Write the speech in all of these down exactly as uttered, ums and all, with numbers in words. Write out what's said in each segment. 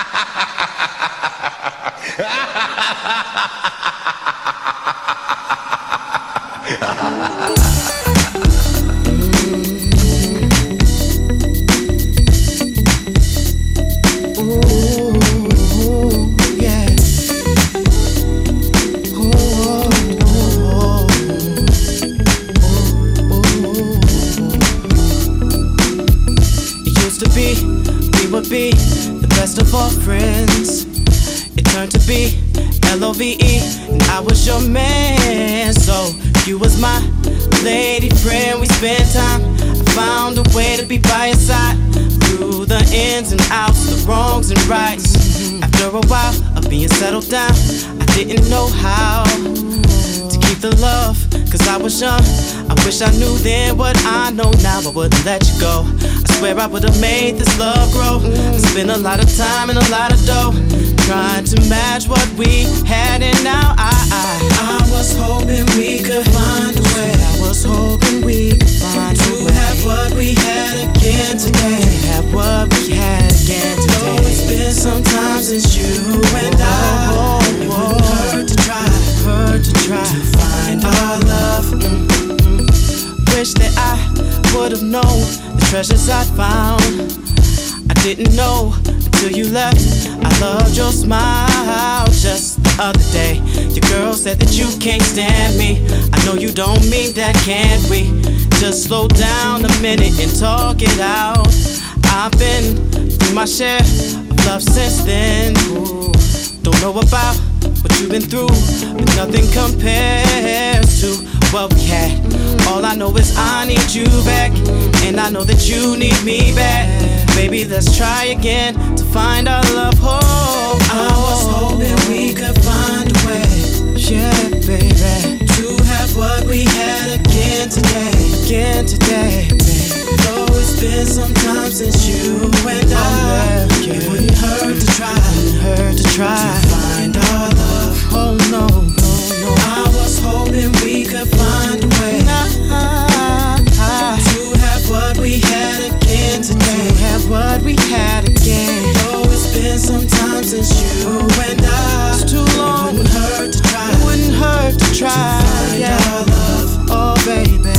L O V E, and I was your man. So you was my lady friend. We spent time. I found a way to be by your side through the ins and outs, the wrongs and rights. After a while of being settled down, I didn't know how to keep the love, cause I was young. I wish I knew then what I know now. I wouldn't let you go. I swear I would've made this love grow. I spent a lot of time and a lot of dough trying to match what we had, and now I I, I was hoping we could find a way. I was hoping we could find a way to have what we had again today. To have what we had again today. Though it's been some time since you and I, it wouldn't hurt to try, hurt to try to find our love. Mm-mm. Wish that I would've known the treasures I found. I didn't know until you left. I loved your smile just the other day. Your girl said that you can't stand me. I know you don't mean that, can we? Just slow down a minute and talk it out. I've been through my share of love since then. Ooh, don't know about what you've been through, but nothing compares to what we had. All I know is I need you back, and I know that you need me back. Baby, let's try again to find our love. Oh, I was hoping we could find a way, yeah, baby, to have what we had again today, again today, baby. Though it's been some time since you and I, it wouldn't hurt to try, wouldn't hurt to try to find our love. Oh no, no, no. I was hoping we could find a way to have what we had again today, to have what we had again. Though it's been some time since you and I, it's too long. It wouldn't hurt to try, it wouldn't hurt to try to find yeah. our love. Oh baby,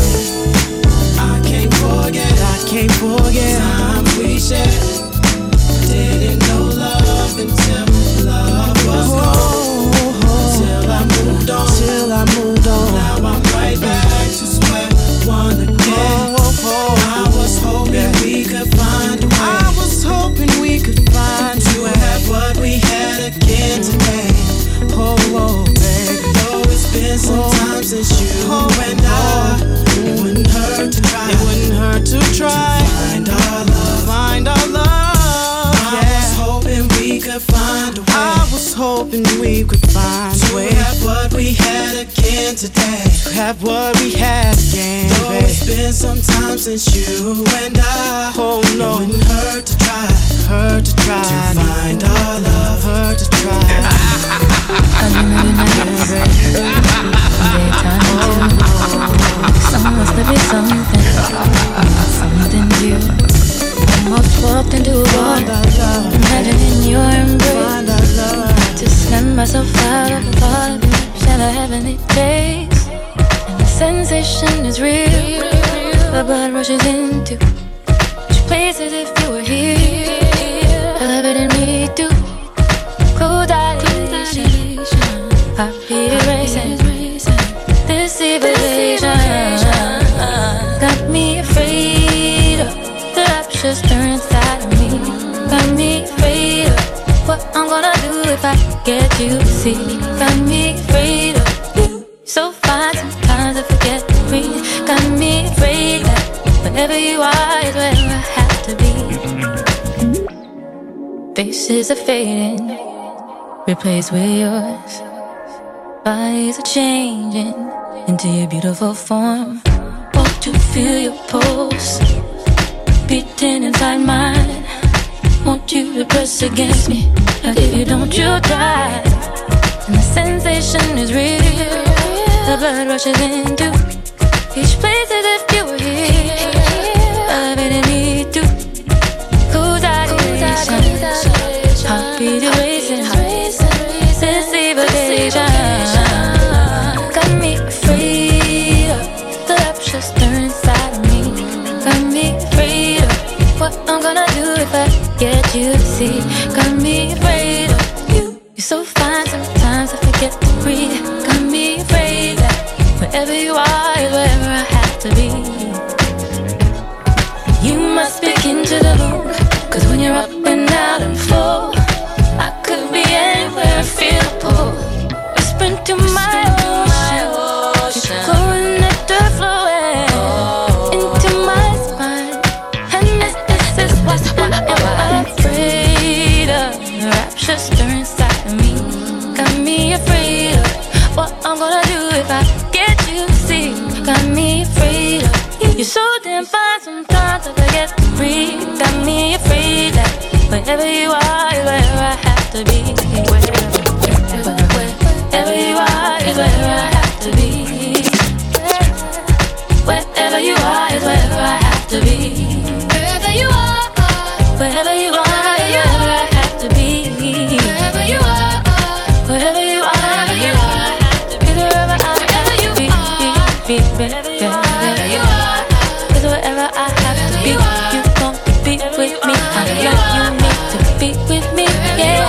I can't forget, I can't forget time we shared. Didn't know love until love was gone. Till I moved on, till I moved on. Now I'm right back to square one again. Oh, oh, I was hoping yeah. we could find a way. I was hoping we could find to a way. Have what we had again today. Oh, oh, baby. Though it's been some oh, time since you oh, and I, oh, it wouldn't hurt to try. It wouldn't hurt to try to find our love. Find our love. I yeah. was hoping we could find a way. I was hoping we could find a way to have what we had again today. To have what we had again. Though baby. It's been some time since you and I, oh no, it wouldn't hurt to try, hurt to try to find our love, hurt to try. I know you're not every daytime too. Some must be something, something new. Almost walked into a wall, imagining your embrace. To snap myself out of the thought of you, shall I heavenly taste? And the sensation is real. The blood rushes into each place as if you were here. I love it in me too. Cold dilation, heartbeat racing. This civilization got me afraid of the rapture stirring inside of me. Got me afraid of what I'm gonna do if I get you to see. Got me afraid of you. So fine sometimes I forget to breathe. Got me afraid that whenever you are is where I have to be. Faces are fading, replaced with yours. Bodies are changing into your beautiful form. Want to feel your pulse beating inside mine. Want you to press against me, like if you don't, you'll die. And the sensation is real. The blood rushes into each place as if you were here. Love it in me too. Cool dilation, heartbeat get you to see. Got me afraid of you. You're so fine, sometimes I forget to breathe. Got me afraid that wherever you are is wherever I have to be. You must be into the mood, cause when you're up and out and full, I could be anywhere, I feel a pull. Whisper into my ocean, pouring nectar flowing into my spine. And this, this is what I'm afraid of. The rapture stirring inside of me. Got me afraid of what I'm gonna do if I get you to see. Got me afraid of you. You're so damn fine, sometimes I forget to breathe. Got me afraid that wherever you are is where I have to be. Wherever you are is where I have to be. Wherever you are is wherever I have to be. Wherever you are, wherever you are is wherever I have to be. Wherever you are, wherever you are, wherever you are, is wherever I have to be. Wherever you are, is wherever I have to be. You want to be with me, I know you need to be with me, yeah.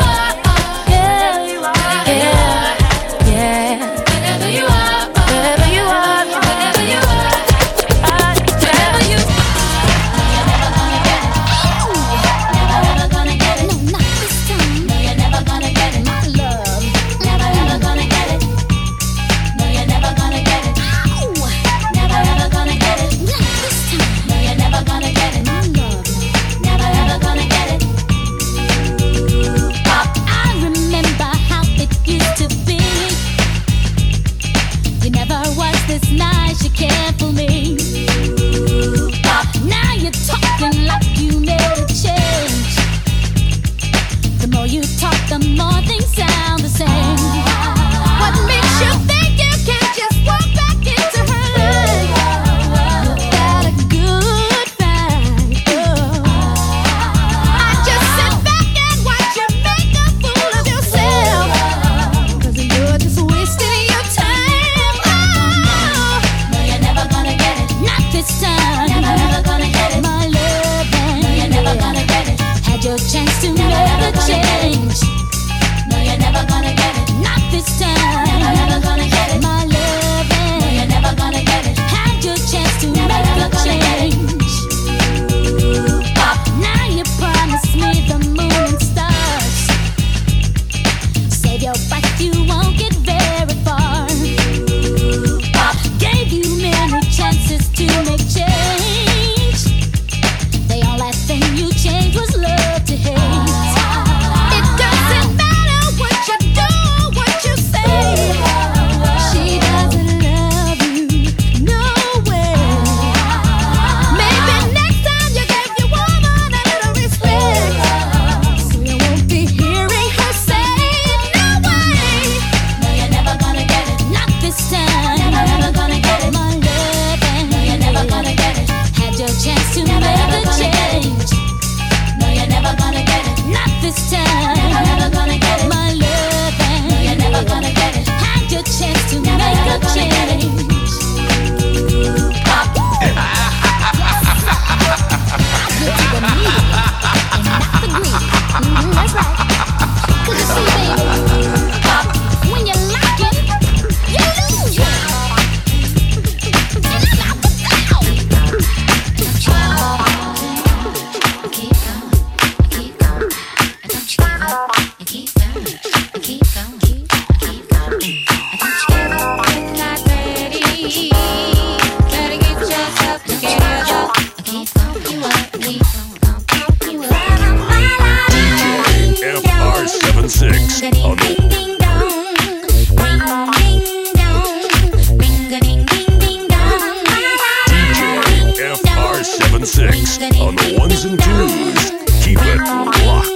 On the ones and twos, keep it locked.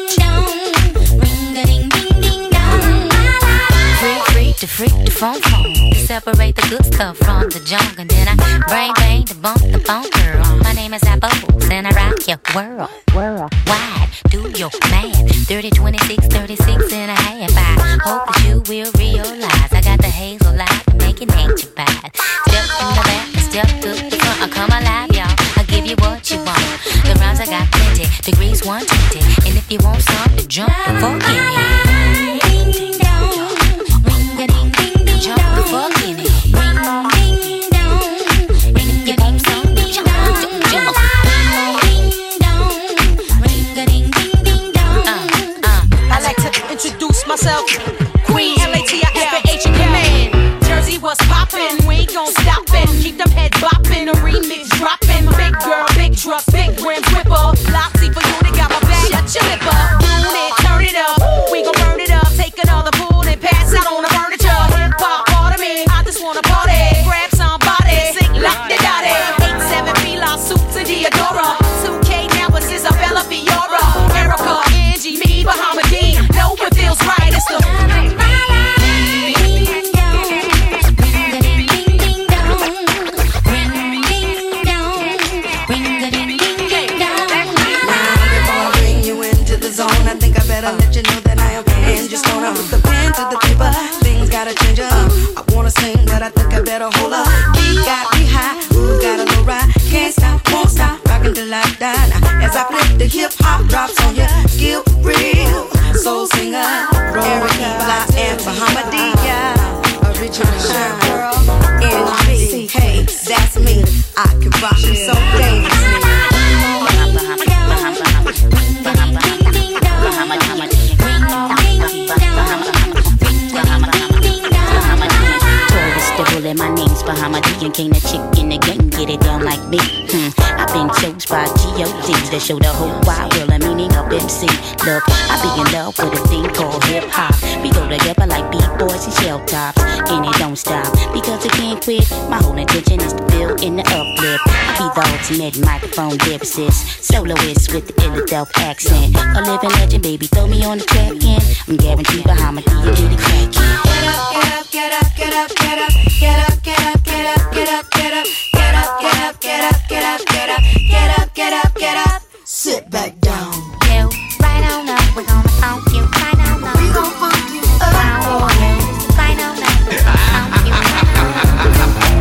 To freak the phone phone, separate the good stuff from the junk, and then I brain bang to bump the phone girl. My name is Apple, and I rock your world, world wide. Do your math, thirty, twenty-six, thirty-six and a half. I hope that you will realize I got the hazel light to make it ain't you bad. Step in the back, step to the front. I come alive, y'all. I give you what you want. The rhymes I got plenty, degrees one twenty. If you want some, to jump the fuck in it. Ding dong, ring a ding ding ding, jump the fuck in it. Ring ding dong, ring a ding dong, jump jump jump. Ding dong, ring a ding ding ding dong. Uh uh. I like to introduce myself, Queen L A T I F A H in command. Jersey was poppin', we ain't gon' stop it. Keep them head boppin', a remix droppin'. Big girl, big truck, big rims, whipper. Loxy for you, they got my bag. Shut your lip up, tune it, turn it up. We gon' burn it up, take another pull and pass out on the furniture. Hip hop, part of me, I just wanna party. Grab somebody, sing like the daddy. Eight seven Fila, suits to Diodora. two K now, it's Isabella Fiora. Erica, Angie, me, Bahamadean. No one feels right, it's the I think I better let you know that I am in. Just gonna put the pen to the paper. Things gotta change up. I wanna sing, but I think I better hold up. Beat got me high, ooh, got a low ride. Can't stop, won't stop, rockin' till I die. Now, as I flip the hip hop drops on you, skill real. Soul singer, Erica, Fly, and Bahamadia. Original shirt girl, N G. Hey, that's me. I can rock you so dangerously. My name's Bahamadean, can't a chick in the game get it down like me. Hmm. I've been chose by G O D to show the whole wide world the meaning of M C. Look, I be in love with a thing called hip hop. We go together like beat boys and shell tops, and it don't stop because I can't quit. My whole intention is to build in the uplift. I be the ultimate microphone lyricist, soloist with the Philadelphia accent. A living legend, baby, throw me on the track and I'm guaranteed Bahamadean get it crackin'. Get up, get up, get up, get up, get up, get up, get up, get up, get up, get up, get up, get up, get up, get up, get up, get up. Sit back down. You right on up, we're gonna funk you right on up. We gon' funk you up. Right on up, we're gonna funk you right on up.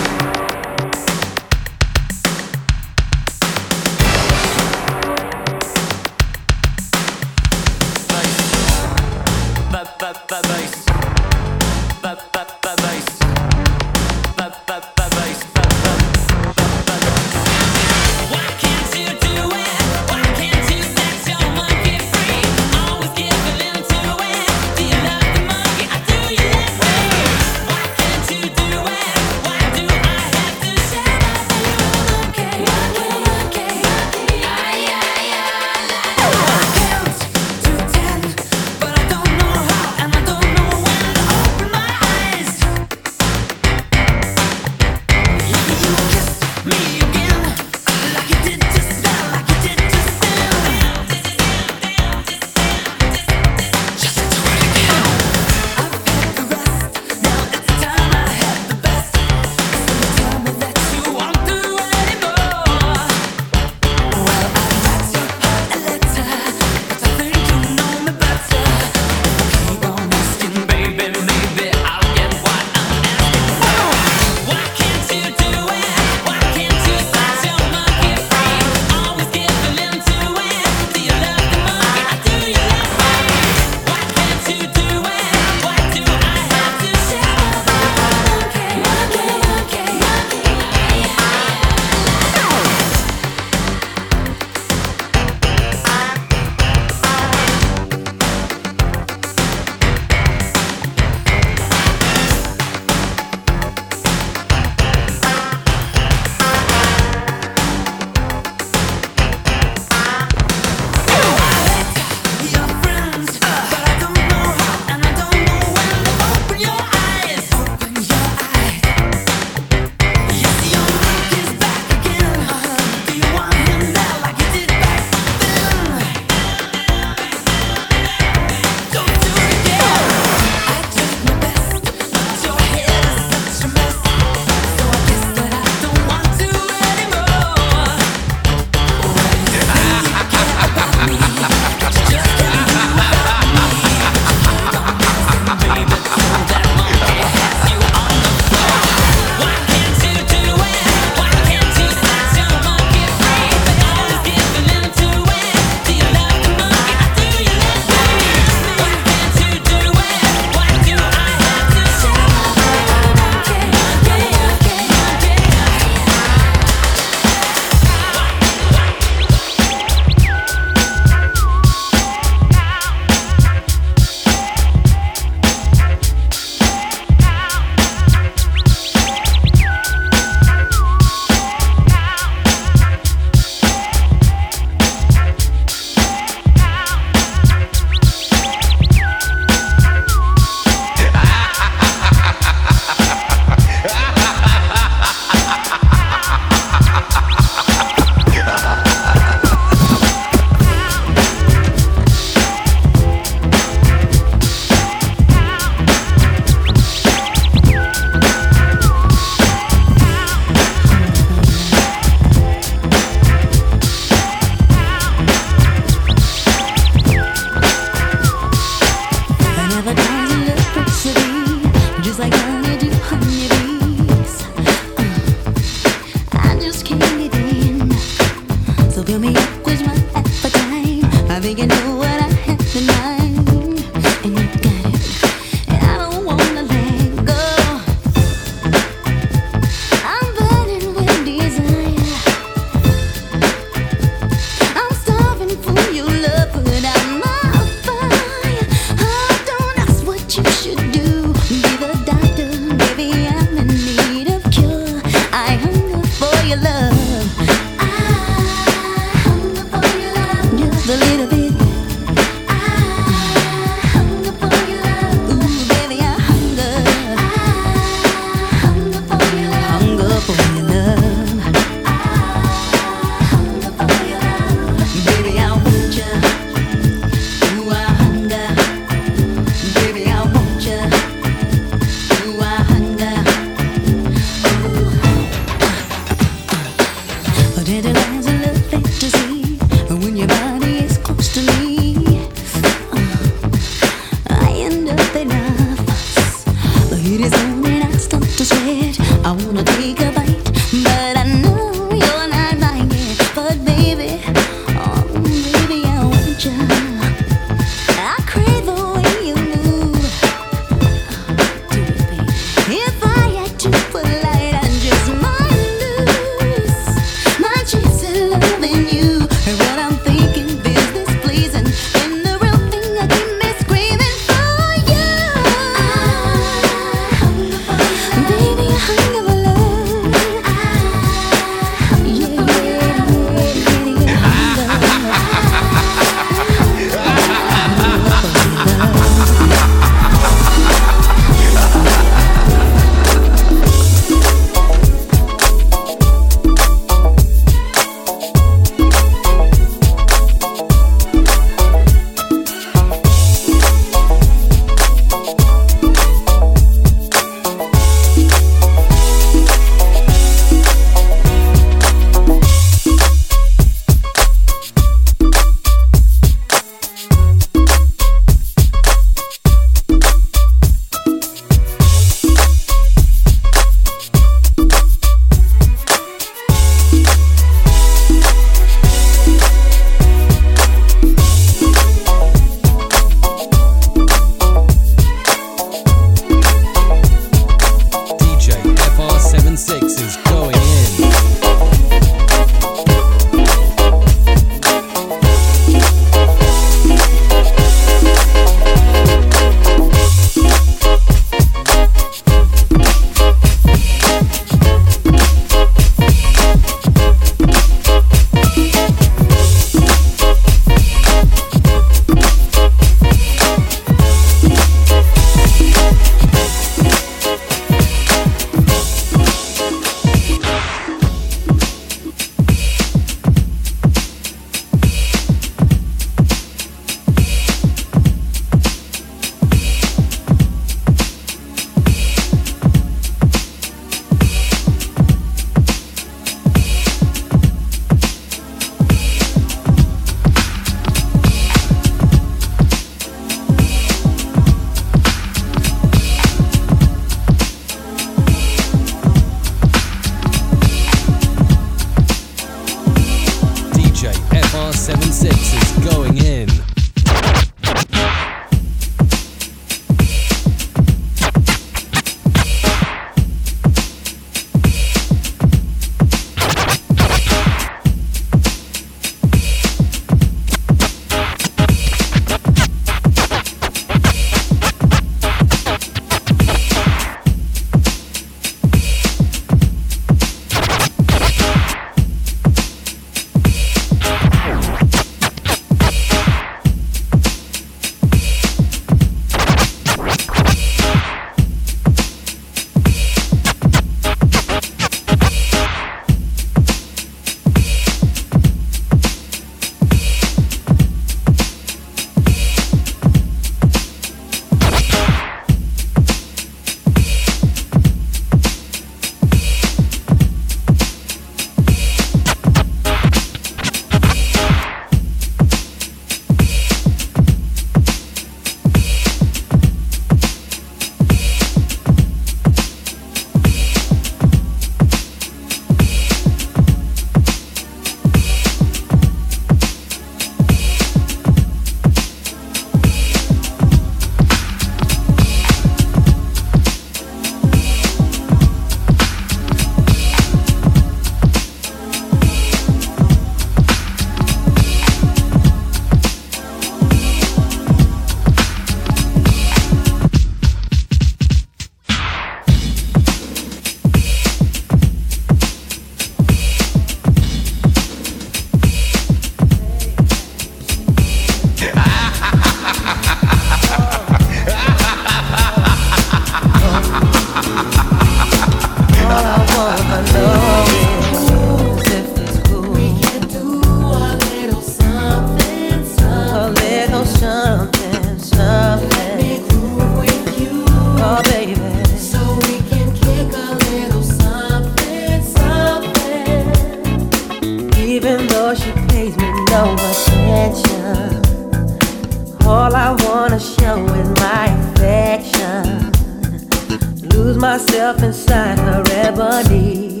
find her ebony.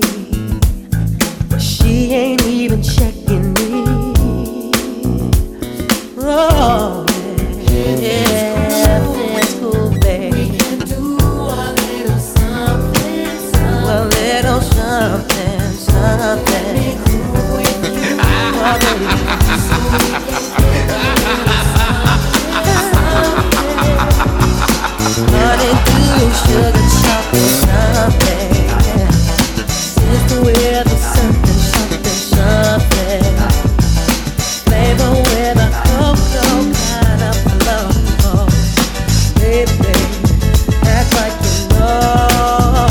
She ain't even checking me. Oh, yeah, it's cool, babe. We can do a little something, something. A little something, something. Oh, honey, do sugar chocolate something. Sister with a something, something, something. Flavor with a cocoa kind of flow. Baby, act like you know.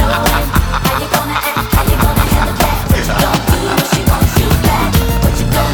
What you gonna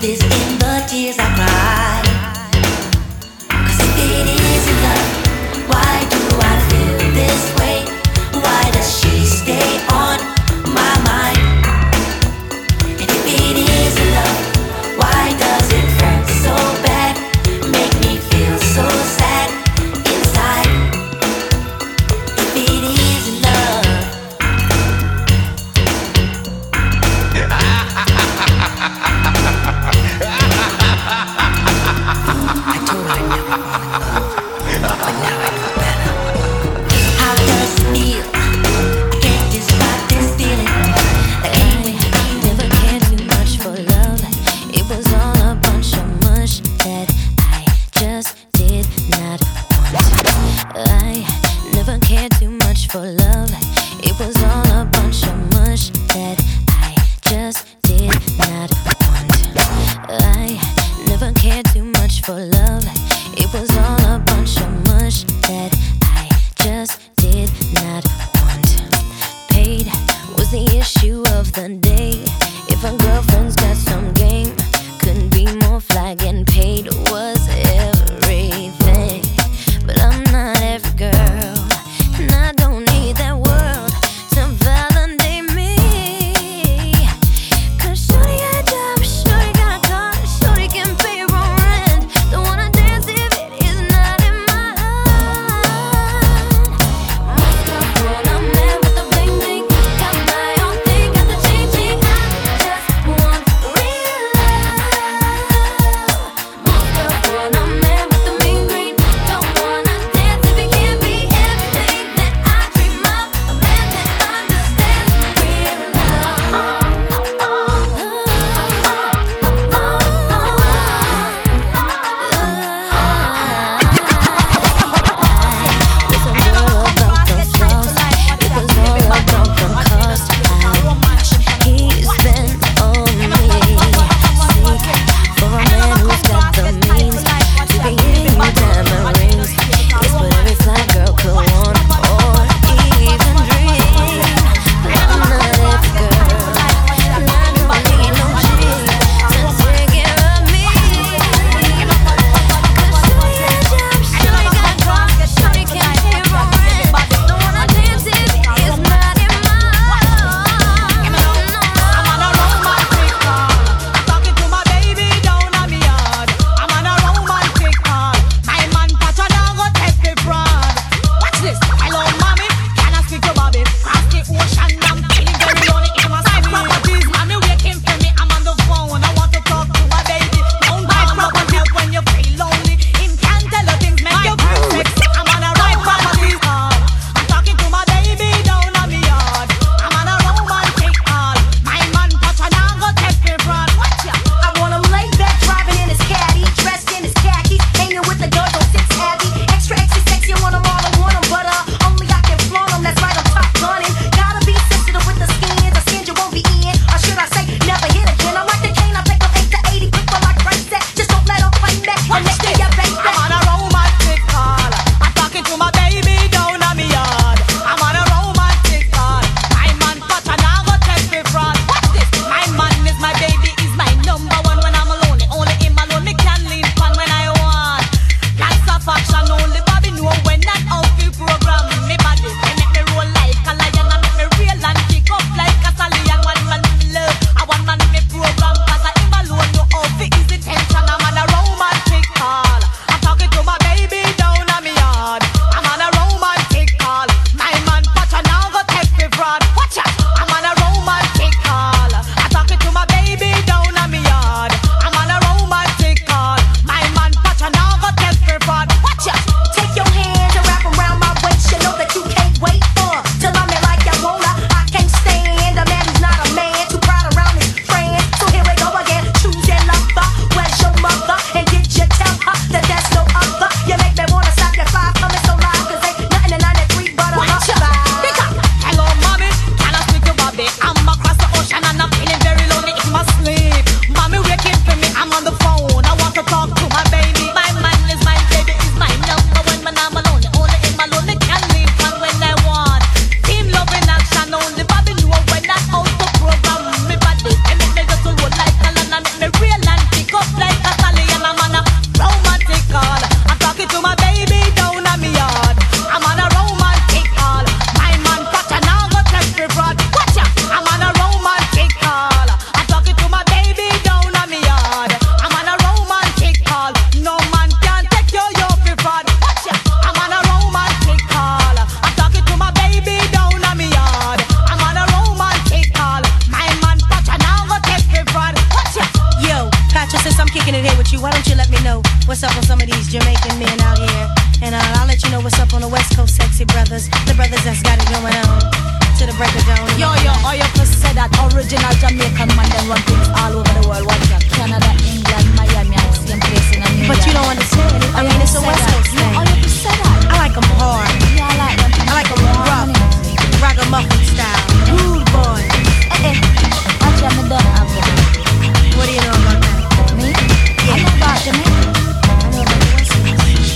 this in the tears I cry. 'Cause if it isn't love, why do I feel this way? Why does she stay on my mind? And if it isn't love, why does it hurt so bad? Make me feel so sad inside. If it isn't love. you, why don't you let me know what's up with some of these Jamaican men out here? And uh, I'll let you know what's up on the West Coast sexy brothers, the brothers that's got it going on. To the break of dawn. Yo, yo, all you can say that original Jamaican man them run things all over the world. What's that? Canada, England, Miami, and same place in New York. But you don't understand it. I mean, it's a West Coast thing. No, all you can say that. I like them hard. Yeah, I like them. I like them rough, ragamuffin style, rude boys. Eh, eh. Actually, I don't have that. What do you know about that? Me? Yeah. I know about Jamaica. I know about the West Coast.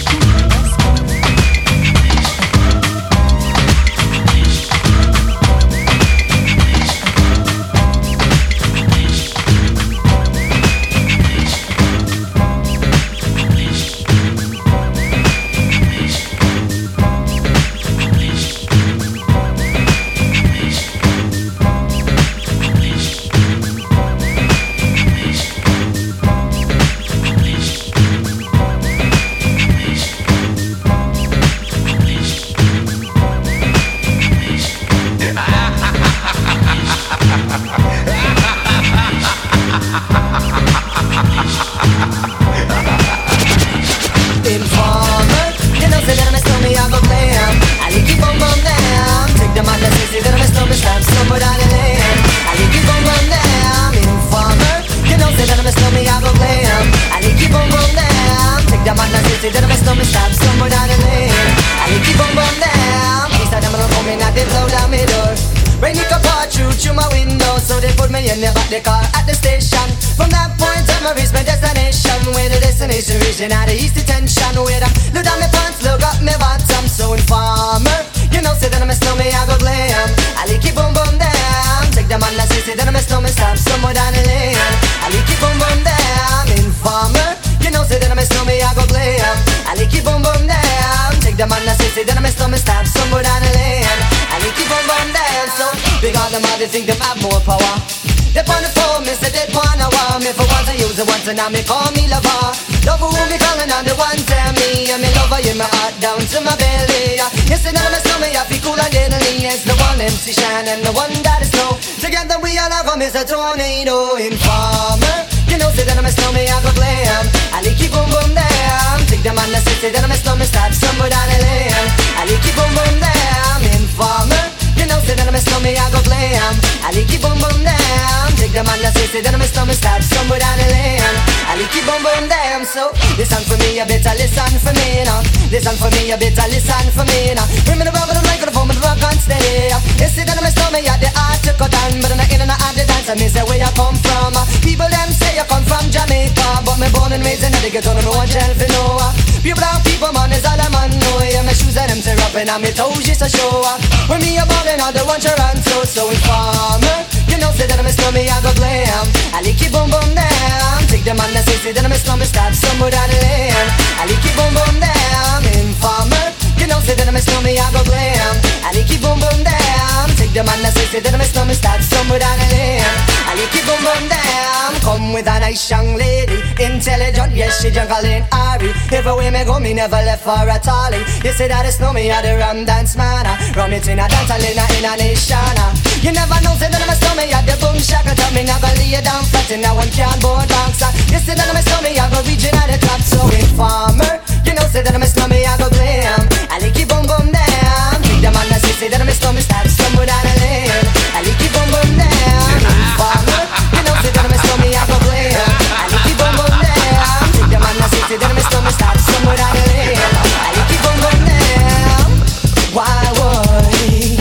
Out of east detention with a look down my pants, look up my bottom. So informer, you know, say that I'm a snowman, I go glam. I like keep boom boom down. Take the man that say, say that I'm a snowman, stop somewhere down the lane. I like keep boom boom down. Informer, you know, say that I'm a snowman, I go glam. I like keep boom boom down. Take the man that say, say that I'm a snowman, stop somewhere down the lane. I like keep boom boom down. So because them all they think they have more power. They on the phone, me say they wanna want me for once I use it once and now me call me lover. Love who me calling on the one tell me and me lover in my heart down to my belly. Yes, and I'm a stomach, I feel cool and deadly. It's the one M C Shine and the one that is slow. Together we all have them, it's a tornado. Informer, you know, say that I'm a stomach, I go glam. I like keep boom boom down. Take the man that say, say that I'm a stomach, start somewhere down the lane. I like keep boom boom down. Informer, you know, say that I'm a stomach, I go glam. I like keep boom boom down. Take the man that say, say that I'm a stomach, start somewhere down the lane. I like keep boom boom down. So listen for me, you better listen for me now. Listen for me, you better listen for me now. Bring me the rubber, the microphone, the rock and steady. You see that I'm a stomach, yeah, the art to cut down. But I'm not in and out the dance, I mean, say where you come from. People them say you come from Jamaica, but me born and raised in the ghetto, no one tell for no. Pure brown people, man, is all I'm on. No, yeah, my shoes and them tear up and I'm me toes just to show. When me a ballin', all the one you run so, so informer. You know, say that I'm a stomach, I go glam. I like keep boom boom down. Take the man that say, say that I'm a stomach, start somewhere down the lane. I like keep boom boom down. Informer, you know, say that I'm a stomach, I go glam. I like keep boom boom down. Take the man that say, say that I'm a stomach, start somewhere down the lane. I like keep boom boom down. Come with a nice young lady, intelligent, yes, she jungle in Ari. Everywhere me go, me never left for a tally. You say that it's no me, I the rum dance man. Rum it in a dance, I in a, in a nation. You never know, say that I'm a stomach, I the boom shaka. Tell me, never lay it down flat, and now one can't board bounce. You say that I'm a stomach, I go region at the top. So informer, you know, say that I'm a stomach, I go glam. I like keep boom boom down. Take the man that say, say that I'm a stomach, start somewhere down the lane. I like keep boom boom down. Informer, you know, say that I'm a stomach, I go glam. I like keep boom boom down. Take the man that say, say that I'm a stomach, start somewhere down the lane. I like keep boom boom down. Why would,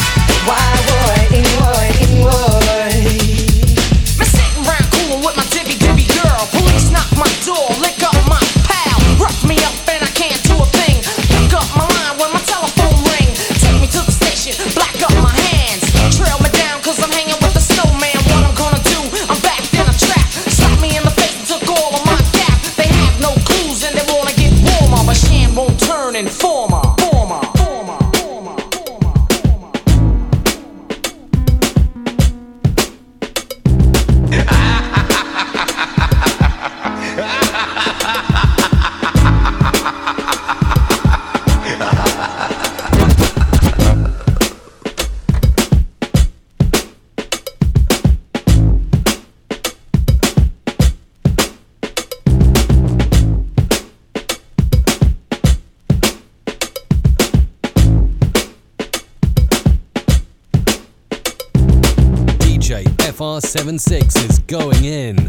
why would, in would, in would. Me sitting round coolin' with my dibby dibby girl. Police knock my door, lick up my pal. Rough me up and I can't do a thing. F R seventy-six is going in.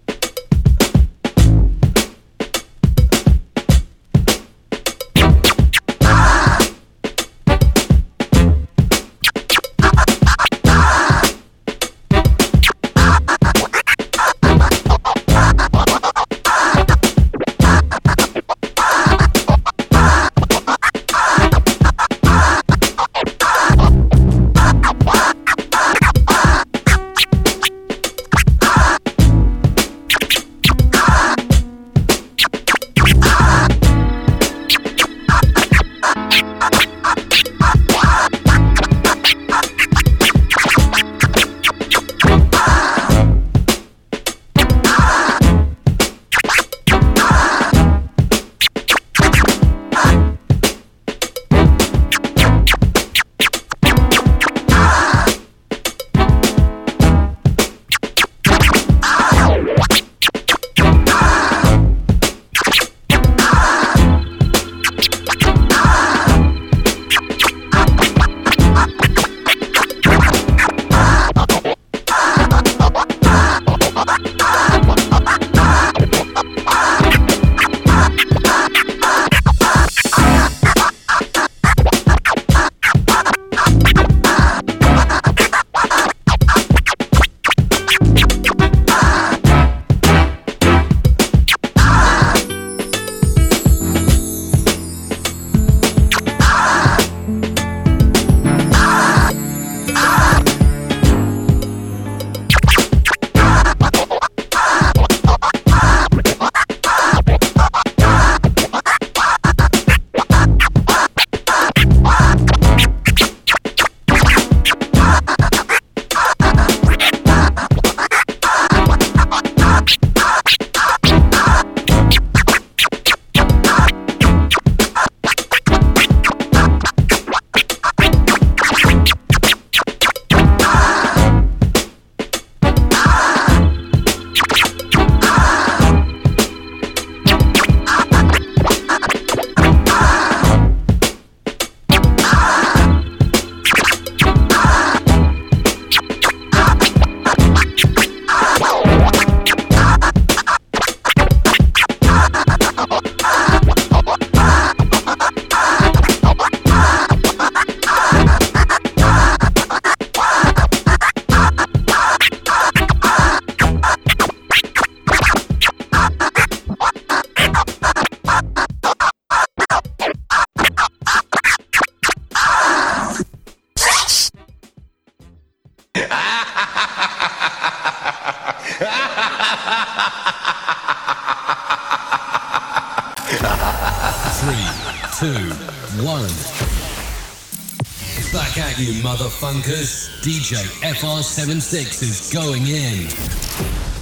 Three, two, one. Back at you, motherfuckers. D J F R seventy-six is going in.